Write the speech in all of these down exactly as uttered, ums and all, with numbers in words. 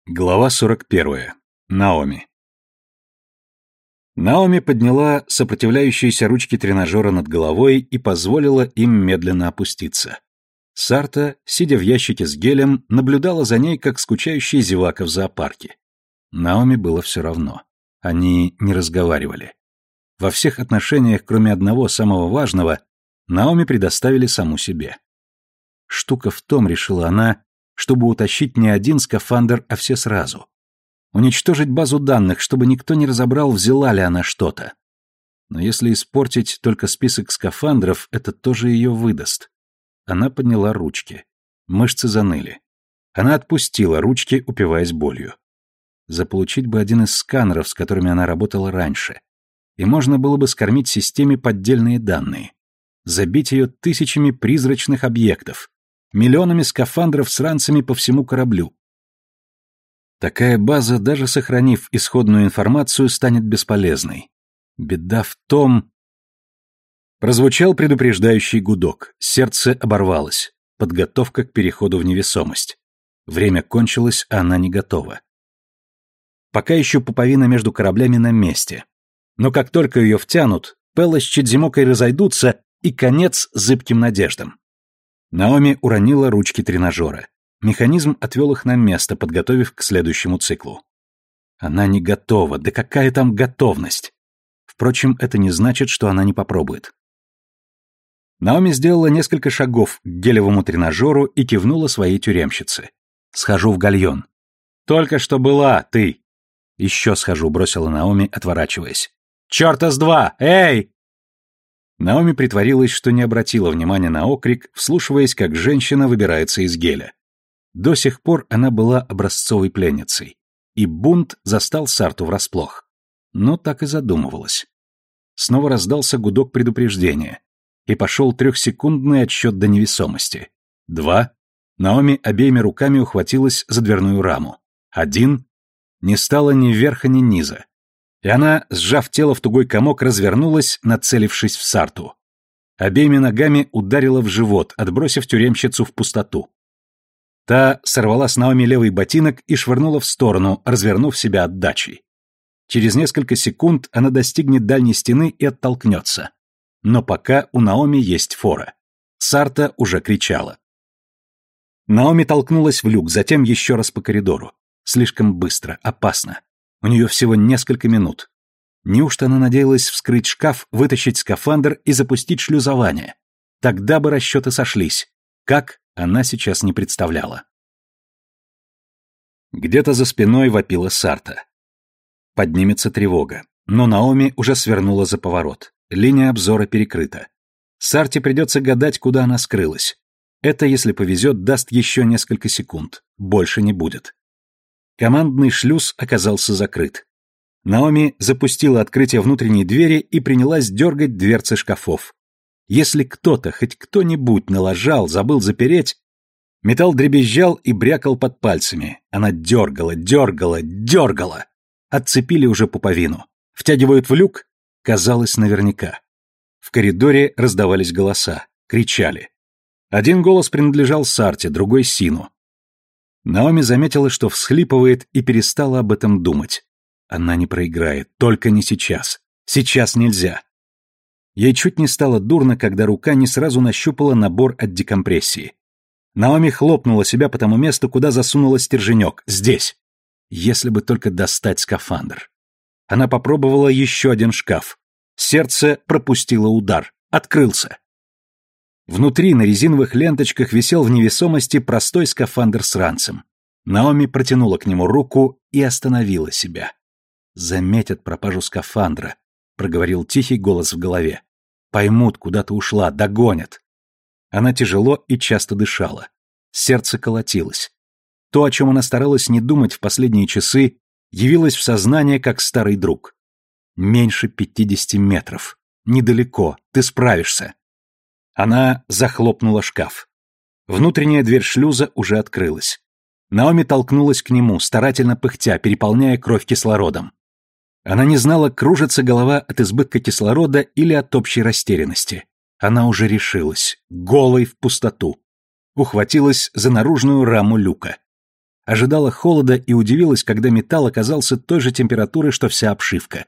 Глава сорок первая. Наоми. Наоми подняла сопротивляющиеся ручки тренажера над головой и позволила им медленно опуститься. Сарта, сидя в ящике с гелем, наблюдала за ней, как скучающая зевака в зоопарке. Наоми было все равно. Они не разговаривали. Во всех отношениях, кроме одного самого важного, Наоми предоставили саму себе. Штука в том, решила она, чтобы утащить не один скафандр, а все сразу. Уничтожить базу данных, чтобы никто не разобрал, взяла ли она что-то. Но если испортить только список скафандров, это тоже ее выдаст. Она подняла ручки. Мышцы заныли. Она отпустила ручки, упиваясь болью. Заполучить бы один из сканеров, с которыми она работала раньше. И можно было бы скормить системе поддельные данные. Забить ее тысячами призрачных объектов. Миллионами скафандров с ранцами по всему кораблю. Такая база, даже сохранив исходную информацию, станет бесполезной. Беда в том... Прозвучал предупреждающий гудок. Сердце оборвалось. Подготовка к переходу в невесомость. Время кончилось, а она не готова. Пока еще пуповина между кораблями на месте. Но как только ее втянут, Пелла с Чидзимокой разойдутся, и конец зыбким надеждам. Наоми уронила ручки тренажера. Механизм отвел их на место, подготовив к следующему циклу. Она не готова, да какая там готовность? Впрочем, это не значит, что она не попробует. Наоми сделала несколько шагов к гелевому тренажеру и кивнула своей тюремщице. «Схожу в гальон». «Только что была, ты!» «Еще схожу», — бросила Наоми, отворачиваясь. «Черта с два! Эй!» Наоми притворилась, что не обратила внимания на окрик, вслушиваясь, как женщина выбирается из геля. До сих пор она была образцовой пленницей, и бунт застал Сарту врасплох. Но так и задумывалась. Снова раздался гудок предупреждения, и пошел трехсекундный отсчет до невесомости. Два. Наоми обеими руками ухватилась за дверную раму. Один. Не стало ни верха, ни низа. И она, сжав тело в тугой комок, развернулась, нацелившись в Сарту. Обеими ногами ударила в живот, отбросив тюремщицу в пустоту. Та сорвала с Наоми левый ботинок и швырнула в сторону, развернув себя отдачей. Через несколько секунд она достигнет дальней стены и оттолкнется. Но пока у Наоми есть фора. Сарта уже кричала. Наоми толкнулась в люк, затем еще раз по коридору. Слишком быстро, опасно. У нее всего несколько минут. Неужто она надеялась вскрыть шкаф, вытащить скафандр и запустить шлюзование? Тогда бы расчеты сошлись. Как, она сейчас не представляла. Где-то за спиной вопила Сарта. Поднимется тревога. Но Наоми уже свернула за поворот. Линия обзора перекрыта. Сарте придется гадать, куда она скрылась. Это, если повезет, даст еще несколько секунд. Больше не будет. Командный шлюз оказался закрыт. Наоми запустила открытие внутренней двери и принялась дергать дверцы шкафов. Если кто-то, хоть кто-нибудь налажал, забыл запереть, металл дребезжал и брякал под пальцами. Она дергала, дергала, дергала. Отцепили уже пуповину. Втягивают в люк? Казалось, наверняка. В коридоре раздавались голоса, кричали. Один голос принадлежал Сарте, другой Сину. Наоми заметила, что всхлипывает, и перестала об этом думать. Она не проиграет, только не сейчас. Сейчас нельзя. Ей чуть не стало дурно, когда рука не сразу нащупала набор от декомпрессии. Наоми хлопнула себя по тому месту, куда засунула стерженек. Здесь. Если бы только достать скафандр. Она попробовала еще один шкаф. Сердце пропустило удар. Открылся. Внутри на резиновых ленточках висел в невесомости простой скафандр с ранцем. Наоми протянула к нему руку и остановила себя. «Заметят пропажу скафандра», — проговорил тихий голос в голове. «Поймут, куда ты ушла, догонят». Она тяжело и часто дышала. Сердце колотилось. То, о чем она старалась не думать в последние часы, явилось в сознание как старый друг. «Меньше пятидесяти метров. Недалеко. Ты справишься». Она захлопнула шкаф. Внутренняя дверь шлюза уже открылась. Наоми толкнулась к нему, старательно пыхтя, переполняя кровь кислородом. Она не знала, кружится голова от избытка кислорода или от общей растерянности. Она уже решилась, голой в пустоту. Ухватилась за наружную раму люка. ожидала холода и удивилась, когда металл оказался той же температуры, что вся обшивка.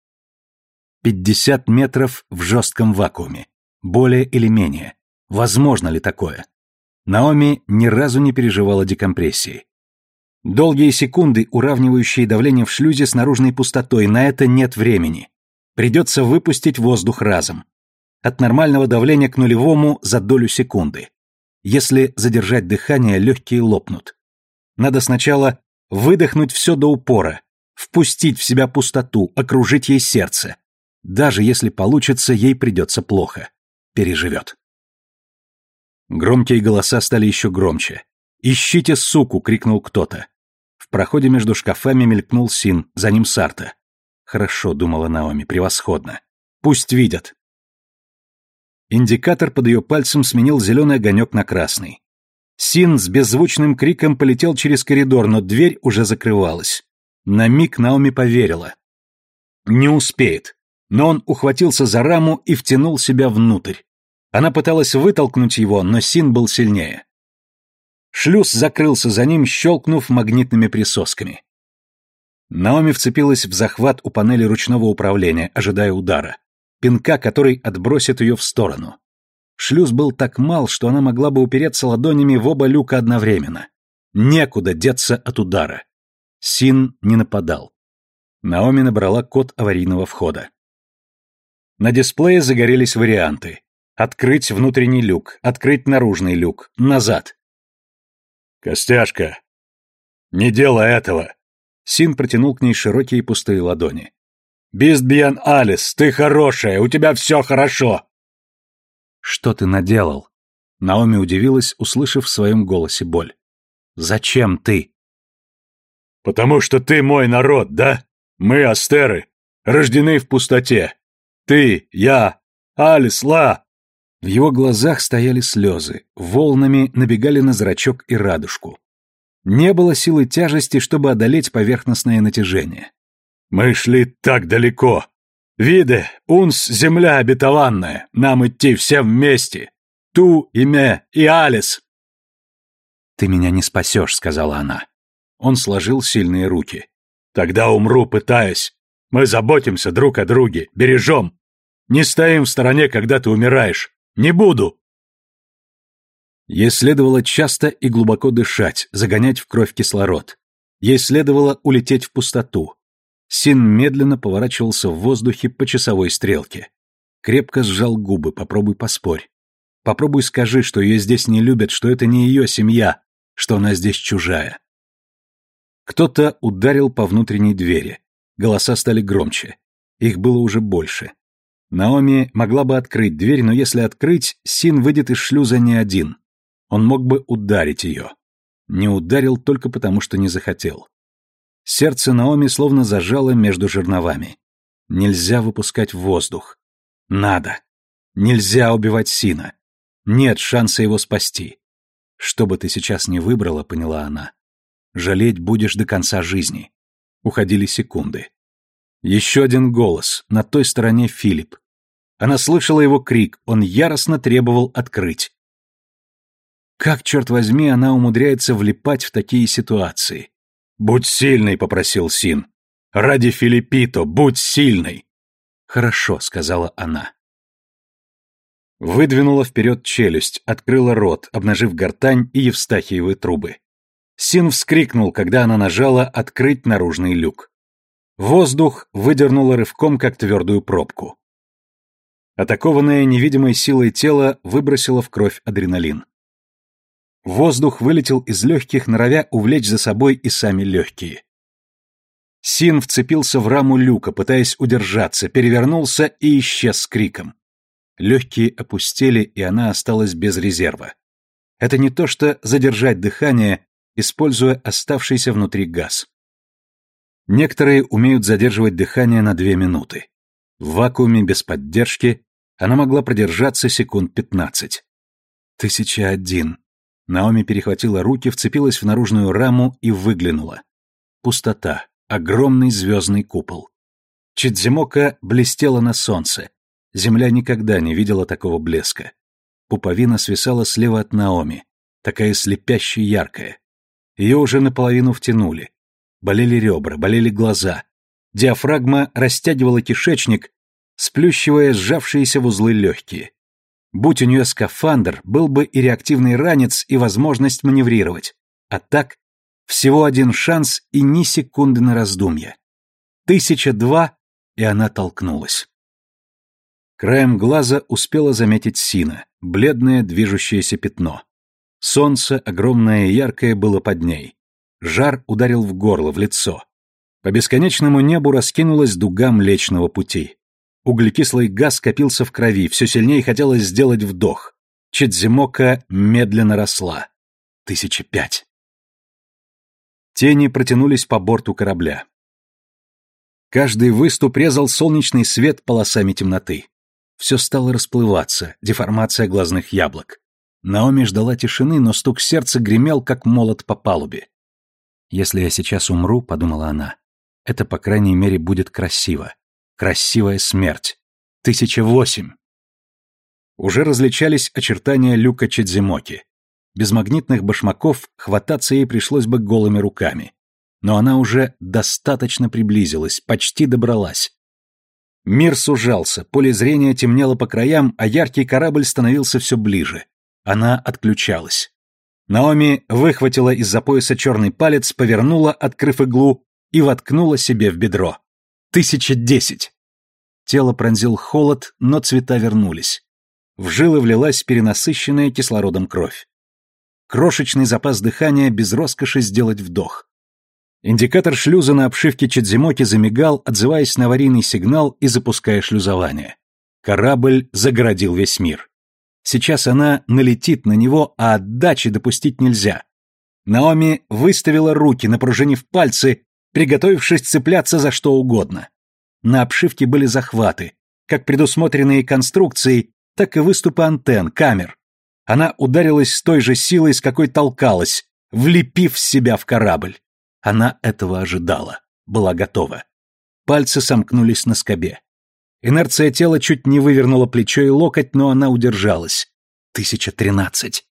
Пятьдесят метров в жестком вакууме. Более или менее. Возможно ли такое? Наоми ни разу не переживала декомпрессии. Долгие секунды, уравнивающие давление в шлюзе с наружной пустотой, на это нет времени. Придется выпустить воздух разом. От нормального давления к нулевому за долю секунды. Если задержать дыхание, легкие лопнут. Надо сначала выдохнуть все до упора, впустить в себя пустоту, окружить ей сердце. Даже если получится, ей придется плохо. Переживет. Громкие голоса стали еще громче. «Ищите суку!» — крикнул кто-то. В проходе между шкафами мелькнул Син, за ним Сарта. «Хорошо», — думала Наоми, — «превосходно. Пусть видят». Индикатор под ее пальцем сменил зеленый огонек на красный. Син с беззвучным криком полетел через коридор, но дверь уже закрывалась. На миг Наоми поверила. Не успеет. Но он ухватился за раму и втянул себя внутрь. Она пыталась вытолкнуть его, но Син был сильнее. Шлюз закрылся за ним, щелкнув магнитными присосками. Наоми вцепилась в захват у панели ручного управления, ожидая удара. Пинка, который отбросит ее в сторону. Шлюз был так мал, что она могла бы упереться ладонями в оба люка одновременно. Некуда деться от удара. Син не нападал. Наоми набрала код аварийного входа. На дисплее загорелись варианты. Открыть внутренний люк, открыть наружный люк, назад. «Костяшка, не делай этого!» Син протянул к ней широкие пустые ладони. «Бистбьян Алис, ты хорошая, у тебя все хорошо!» «Что ты наделал?» Наоми удивилась, услышав в своем голосе боль. «Зачем ты?» «Потому что ты мой народ, да? Мы, астеры, рождены в пустоте. Ты, я, Алис, Ла!» В его глазах стояли слезы, волнами набегали на зрачок и радужку. Не было силы тяжести, чтобы одолеть поверхностное натяжение. «Мы шли так далеко. Виде, унс, земля обетованная, нам идти всем вместе. Ту, имя и Алис!» «Ты меня не спасешь», — сказала она. Он сложил сильные руки. «Тогда умру, пытаясь. Мы заботимся друг о друге, бережем. Не стоим в стороне, когда ты умираешь. Не буду!» Ей следовало часто и глубоко дышать, загонять в кровь кислород. Ей следовало улететь в пустоту. Син медленно поворачивался в воздухе по часовой стрелке. Крепко сжал губы, попробуй поспорь. Попробуй скажи, что ее здесь не любят, что это не ее семья, что она здесь чужая. Кто-то ударил по внутренней двери. Голоса стали громче. Их было уже больше. Наоми могла бы открыть дверь, но если открыть, Син выйдет из шлюза не один. Он мог бы ударить ее. Не ударил только потому, что не захотел. Сердце Наоми словно зажало между жерновами. Нельзя выпускать воздух. Надо. Нельзя убивать Сина. Нет шанса его спасти. Что бы ты сейчас ни выбрала, поняла она, жалеть будешь до конца жизни. Уходили секунды. Еще один голос, на той стороне Филипп. Она слышала его крик, он яростно требовал открыть. Как, черт возьми, она умудряется влипать в такие ситуации? «Будь сильной», — попросил Син. «Ради Филиппито, будь сильной!» «Хорошо», — сказала она. Выдвинула вперед челюсть, открыла рот, обнажив гортань и евстахиевы трубы. Син вскрикнул, когда она нажала «открыть наружный люк». Воздух выдернуло рывком, как твердую пробку. Атакованное невидимой силой тело выбросило в кровь адреналин. Воздух вылетел из легких, норовя увлечь за собой и сами легкие. Син вцепился в раму люка, пытаясь удержаться, перевернулся и исчез с криком. Легкие опустели, и она осталась без резерва. Это не то что задержать дыхание, используя оставшийся внутри газ. Некоторые умеют задерживать дыхание на две минуты. В вакууме без поддержки она могла продержаться секунд пятнадцать. Тысяча один. Наоми перехватила руки, вцепилась в наружную раму и выглянула. Пустота, огромный звездный купол. Чидзимока блестела на солнце. Земля никогда не видела такого блеска. Пуповина свисала слева от Наоми, такая слепяще яркая. Ее уже наполовину втянули. Болели ребра, болели глаза. Диафрагма растягивала кишечник, сплющивая сжавшиеся в узлы легкие. Будь у нее скафандр, был бы и реактивный ранец, и возможность маневрировать. А так, всего один шанс и ни секунды на раздумье. Тысяча два, и она толкнулась. Краем глаза успела заметить Сина, бледное движущееся пятно. Солнце, огромное и яркое, было под ней. Жар ударил в горло, в лицо. По бесконечному небу раскинулась дуга Млечного Пути. Углекислый газ скопился в крови, все сильнее хотелось сделать вдох. Чидзимока медленно росла. Тысяча пять. Тени протянулись по борту корабля. Каждый выступ резал солнечный свет полосами темноты. Все стало расплываться, деформация глазных яблок. Наоми ждала тишины, но стук сердца гремел, как молот по палубе. «Если я сейчас умру, — подумала она, — это, по крайней мере, будет красиво. Красивая смерть. Тысяча восемь». Уже различались очертания люка Чидзимоки. Без магнитных башмаков хвататься ей пришлось бы голыми руками. Но она уже достаточно приблизилась, почти добралась. Мир сужался, поле зрения темнело по краям, а яркий корабль становился все ближе. Она отключалась. Наоми выхватила из-за пояса черный палец, повернула, открыв иглу, и воткнула себе в бедро. Тысяча десять. Тело пронзил холод, но цвета вернулись. В жилы влилась перенасыщенная кислородом кровь. Крошечный запас дыхания без роскоши сделать вдох. Индикатор шлюза на обшивке Чидзимоки замигал, отзываясь на аварийный сигнал и запуская шлюзование. Корабль загородил весь мир. Сейчас она налетит на него, а отдачи допустить нельзя. Наоми выставила руки, напружинив пальцы, приготовившись цепляться за что угодно. На обшивке были захваты, как предусмотренные конструкцией, так и выступы антенн, камер. Она ударилась с той же силой, с какой толкалась, влепив себя в корабль. Она этого ожидала, была готова. Пальцы сомкнулись на скобе. Инерция тела чуть не вывернула плечо и локоть, но она удержалась. Тысяча тринадцать.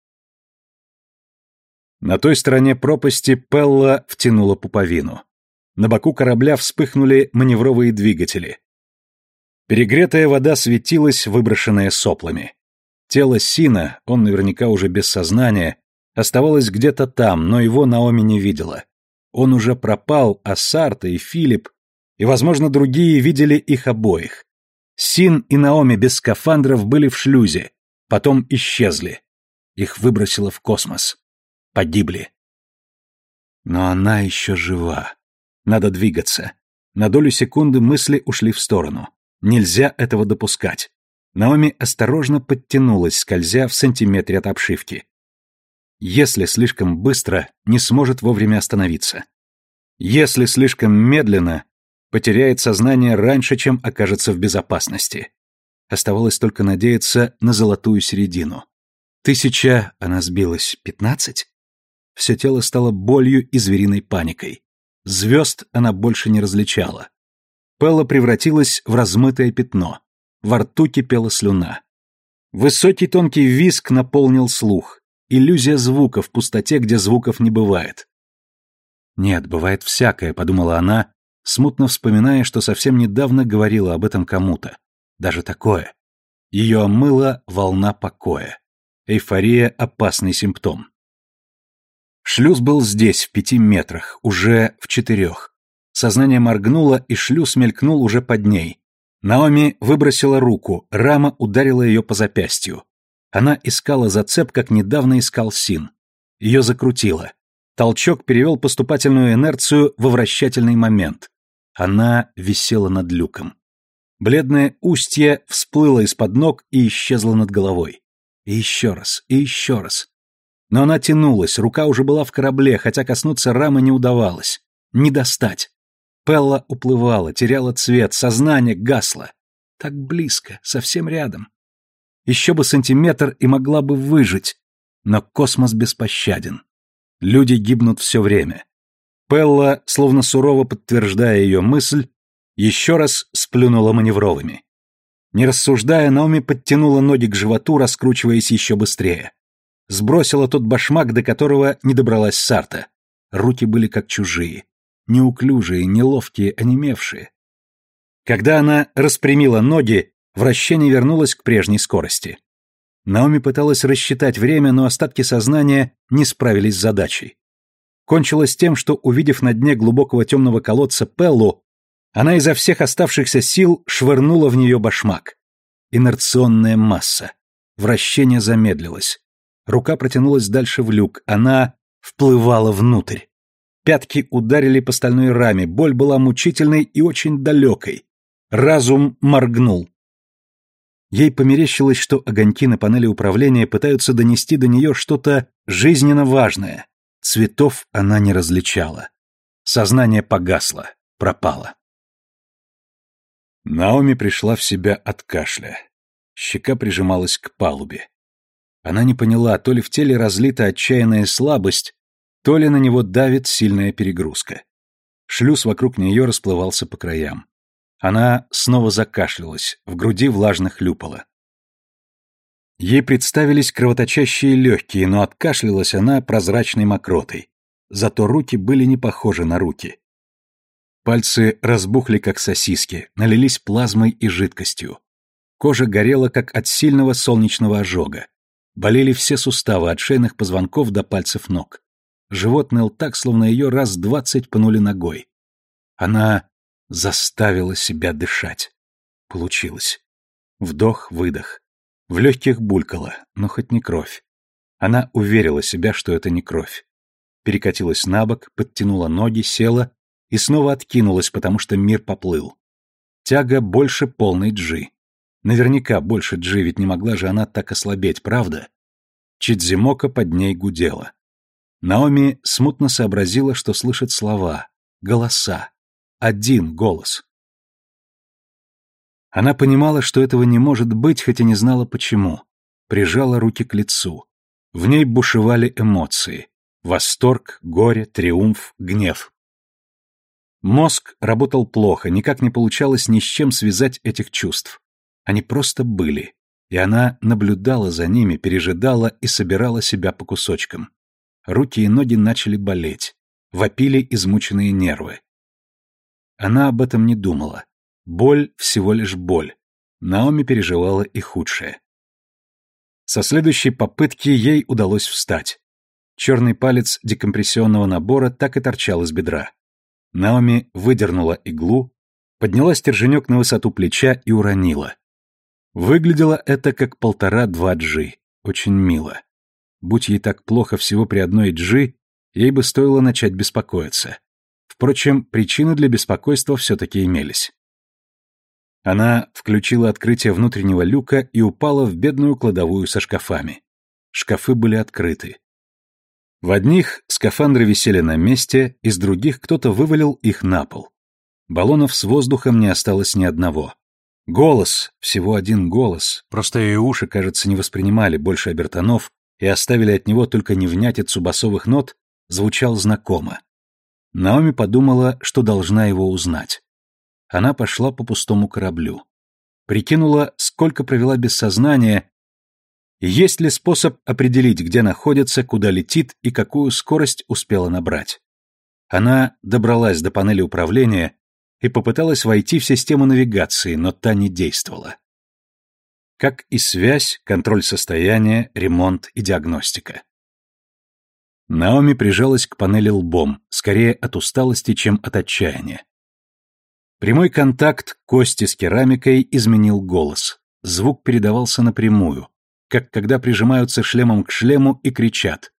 На той стороне пропасти Пелла втянула пуповину. На боку корабля вспыхнули маневровые двигатели. Перегретая вода светилась, выброшенная соплами. Тело Сина, он наверняка уже без сознания, оставалось где-то там, но его Наоми не видела. Он уже пропал, а Сарта и Филипп, и, возможно, другие видели их обоих. Син и Наоми без скафандров были в шлюзе, потом исчезли. Их выбросило в космос. Погибли. Но она еще жива. Надо двигаться. На долю секунды мысли ушли в сторону. Нельзя этого допускать. Наоми осторожно подтянулась, скользя в сантиметре от обшивки. Если слишком быстро, не сможет вовремя остановиться. Если слишком медленно, потеряет сознание раньше, чем окажется в безопасности. Оставалось только надеяться на золотую середину. Тысяча, она сбилась, пятнадцать? Все тело стало болью и звериной паникой. Звезд она больше не различала. Пелла превратилась в размытое пятно. Во рту кипела слюна. Высокий тонкий визг наполнил слух. Иллюзия звука в пустоте, где звуков не бывает. «Нет, бывает всякое», — подумала она, смутно вспоминая, что совсем недавно говорила об этом кому-то. Даже такое. Ее омыла волна покоя. Эйфория — опасный симптом. Шлюз был здесь, в пяти метрах, уже в четырех. Сознание моргнуло, и шлюз мелькнул уже под ней. Наоми выбросила руку, рама ударила ее по запястью. Она искала зацеп, как недавно искал Син. Ее закрутило. Толчок перевел поступательную инерцию во вращательный момент. Она висела над люком. Бледное устье всплыло из-под ног и исчезло над головой. И еще раз, и еще раз. Но она тянулась, рука уже была в корабле, хотя коснуться рамы не удавалось. Не достать. Пелла уплывала, теряла цвет, сознание гасло. Так близко, совсем рядом. Еще бы сантиметр и могла бы выжить. Но космос беспощаден. Люди гибнут все время. Пелла, словно сурово подтверждая ее мысль, еще раз сплюнула маневровыми. Не рассуждая, Наоми подтянула ноги к животу, раскручиваясь еще быстрее. Сбросила тот башмак, до которого не добралась Сарта. руки были как чужие, неуклюжие, неловкие, онемевшие. Когда она распрямила ноги, вращение вернулось к прежней скорости. Наоми пыталась рассчитать время, но остатки сознания не справились с задачей. Кончилось тем, что, увидев на дне глубокого темного колодца Пеллу, она изо всех оставшихся сил швырнула в нее башмак. Инерционная масса. Вращение замедлилось. Рука протянулась дальше в люк, она вплывала внутрь. Пятки ударили по стальной раме, боль была мучительной и очень далекой. Разум моргнул. Ей померещилось, что огоньки на панели управления пытаются донести до нее что-то жизненно важное. Цветов она не различала. Сознание погасло, пропало. Наоми пришла в себя от кашля. Щека прижималась к палубе. Она не поняла, то ли в теле разлита отчаянная слабость, то ли на него давит сильная перегрузка. Шлюз вокруг нее расплывался по краям. Она снова закашлялась, в груди влажно хлюпала. Ей представились кровоточащие легкие, но откашлялась она прозрачной мокротой. Зато руки были не похожи на руки. Пальцы разбухли, как сосиски, налились плазмой и жидкостью. Кожа горела, как от сильного солнечного ожога. Болели все суставы, от шейных позвонков до пальцев ног. Живот ныл так, словно ее раз двадцать пнули ногой. Она заставила себя дышать. Получилось. Вдох-выдох. В легких булькало, но хоть не кровь. Она уверила себя, что это не кровь. Перекатилась на бок, подтянула ноги, села и снова откинулась, потому что мир поплыл. Тяга больше полной джи. Наверняка больше джи, ведь не могла же она так ослабеть, правда? Чидзимока под ней гудела. Наоми смутно сообразила, что слышит слова, голоса. Один голос. Она понимала, что этого не может быть, хоть и не знала почему. Прижала руки к лицу. В ней бушевали эмоции. Восторг, горе, триумф, гнев. Мозг работал плохо, никак не получалось ни с чем связать этих чувств. Они просто были, и она наблюдала за ними, пережидала и собирала себя по кусочкам. Руки и ноги начали болеть, вопили измученные нервы. Она об этом не думала. Боль всего лишь боль. Наоми переживала и худшее. Со следующей попытки ей удалось встать. Черный палец декомпрессионного набора так и торчал из бедра. Наоми выдернула иглу, подняла стерженек на высоту плеча и уронила. Выглядело это как полтора-два джи. Очень мило. Будь ей так плохо всего при одной джи, ей бы стоило начать беспокоиться. Впрочем, причины для беспокойства все-таки имелись. Она включила открытие внутреннего люка и упала в бедную кладовую со шкафами. Шкафы были открыты. В одних скафандры висели на месте, из других кто-то вывалил их на пол. Баллонов с воздухом не осталось ни одного. Голос, всего один голос, просто ее уши, кажется, не воспринимали больше обертонов и оставили от него только невнятицу басовых нот, звучал знакомо. Наоми подумала, что должна его узнать. Она пошла по пустому кораблю. Прикинула, сколько провела без сознания, и есть ли способ определить, где находится, куда летит и какую скорость успела набрать. Она добралась до панели управления и попыталась войти в систему навигации, но та не действовала. Как и связь, контроль состояния, ремонт и диагностика. Наоми прижалась к панели лбом, скорее от усталости, чем от отчаяния. Прямой контакт кости с керамикой изменил голос. Звук передавался напрямую, как когда прижимаются шлемом к шлему и кричат.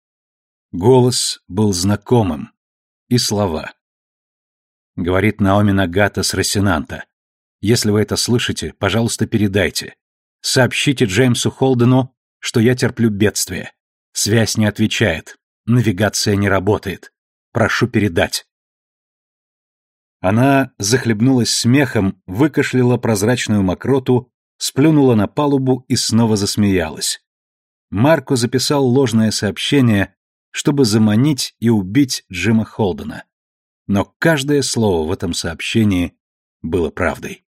Голос был знакомым. И слова. Говорит Наоми Нагата с Росинанта. Если вы это слышите, пожалуйста, передайте. Сообщите Джеймсу Холдену, что я терплю бедствие. Связь не отвечает. Навигация не работает. Прошу передать. Она захлебнулась смехом, выкашляла прозрачную мокроту, сплюнула на палубу и снова засмеялась. Марко записал ложное сообщение, чтобы заманить и убить Джима Холдена. Но каждое слово в этом сообщении было правдой.